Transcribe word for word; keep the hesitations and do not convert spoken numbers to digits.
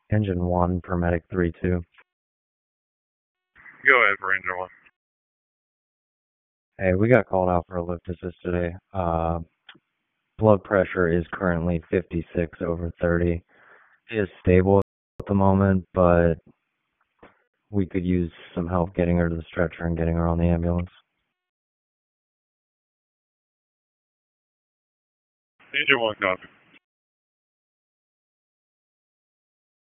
Engine one, paramedic three two. Go ahead for engine one. Hey, we got called out for a lift assist today. Uh, blood pressure is currently fifty-six over thirty. It is stable at the moment, but we could use some help getting her to the stretcher and getting her on the ambulance. Engine one copy.